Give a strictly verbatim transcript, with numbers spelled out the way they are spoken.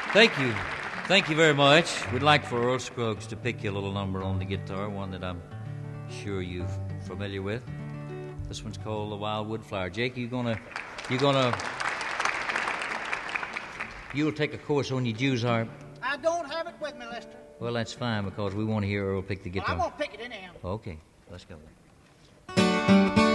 Thank you. Thank you very much. We'd like for Earl Scruggs to pick you a little number on the guitar, one that I'm sure you're familiar with. This one's called The Wildwood Flower. Jake, you gonna, you gonna, you'll take a course on your Jews harp? I don't have it with me, Lester. Well, that's fine, because we want to hear Earl pick the guitar. Well, I won't pick it anyhow. Okay, let's go.